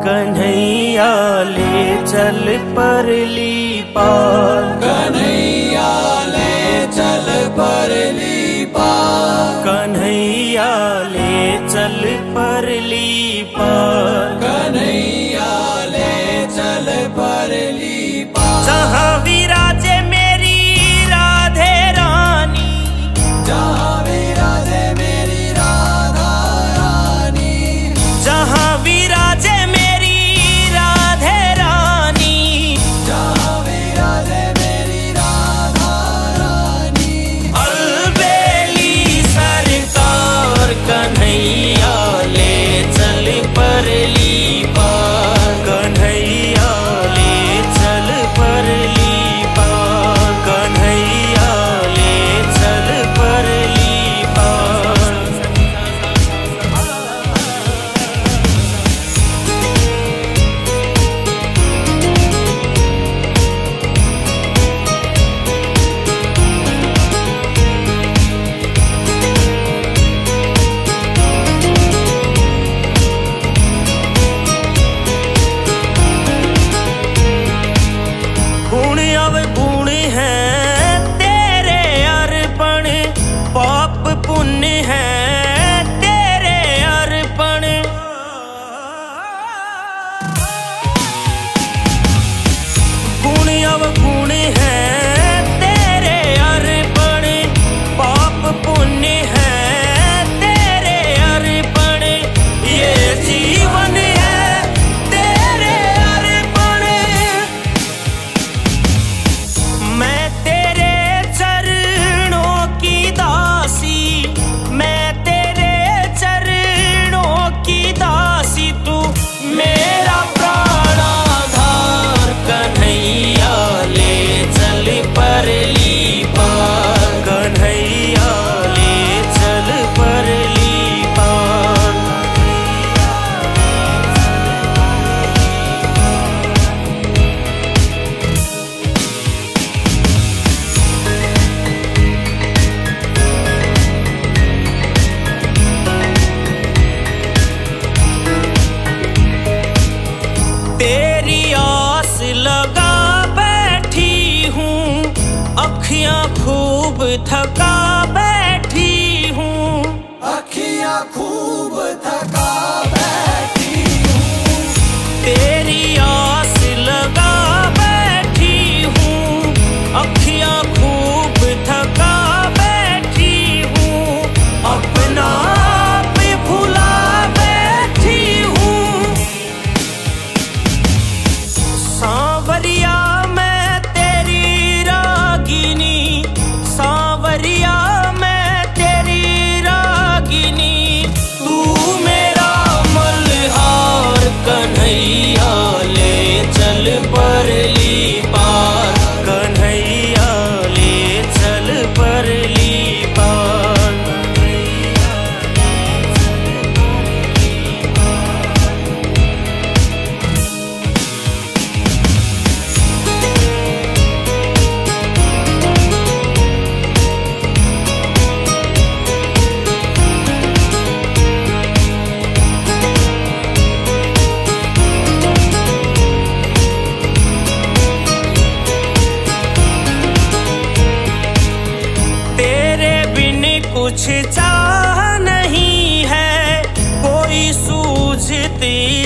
कन्हैया ले चल परली पार, कन्हैया ले चल परली पार, कन्हैया ले चल परली पार, कन्हैया ले चल परली पार। जहाँ विराजे मेरी राधे रानी, जहाँ विराजे मेरी राधा रानी, जहाँ विराजे मेरी राधे रानी, जहाँ विराजे मेरी राधा रानी। अलबेली सरकार कन्हैया ले चल परली पार, कन्हैया ले चल परली पार, कन्हैया ले चल परली पार। गुण अवगुण है तेरे अर्पण, पाप पुण्य है तेरे अर्पण। गुण अवगुण है तेरे अर्पण, पाप पुण्य है तेरे अर्पण। ये जीवन है तेरे अर्पण, मैं तेरे चरणों की दासी, मैं तेरे चरणों की दासी, तू मेरा प्राणाधार। कन्हैया ले चल परली पार, कन्हैया ले चल परली पार। तेरी आस लगा बैठी हूँ, अखियाँ खूब थका बैठी हूँ, अखियाँ खूब थका बैठी हूँ, तेरी आस लगा बैठी हूँ, अखियाँ खूब थका बैठी हूँ, अपना आप भुला बैठी हूँ। सांवरिया मैं तेरी रागिनी, सांवरिया मैं तेरी रागिनी, तू मेरा मल्हार। कन्हैया ले चल परली पार, कन्हैया ले चल परली पार। तेरे बिन कुछ चाह नहीं है, कोई सूझती